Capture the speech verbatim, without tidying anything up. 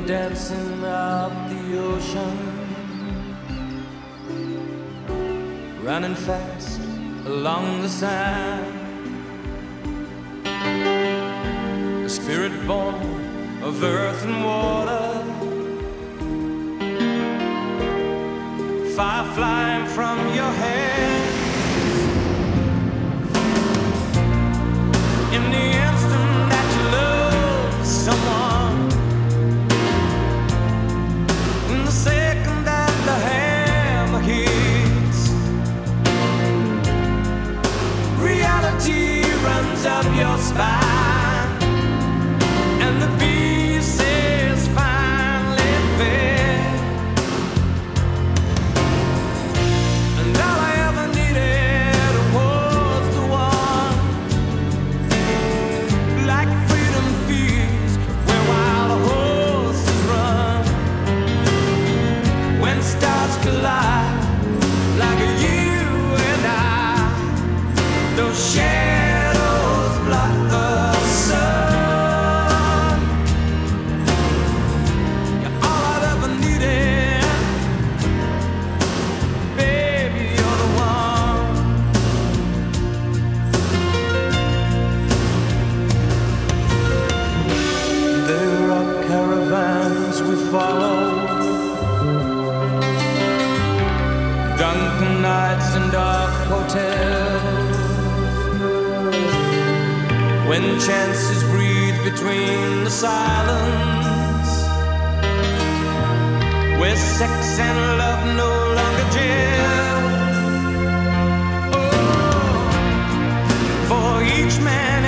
dancing up the ocean, running fast along the sand. A spirit born of earth and water, fire flying from your hands. In the instant that you love someone, in the second that the hammer hits, reality runs up your spine, and the beast is finally fed. And all I ever needed was the one, like freedom feeds where wild horses run. When stars collide, like you and I, those shadows block the sun. You're all I've ever needed, baby, you're the one. There are caravans we follow, drunken nights and dark hotels, when chances breathe between the silence, where sex and love no longer gel. Oh, for each man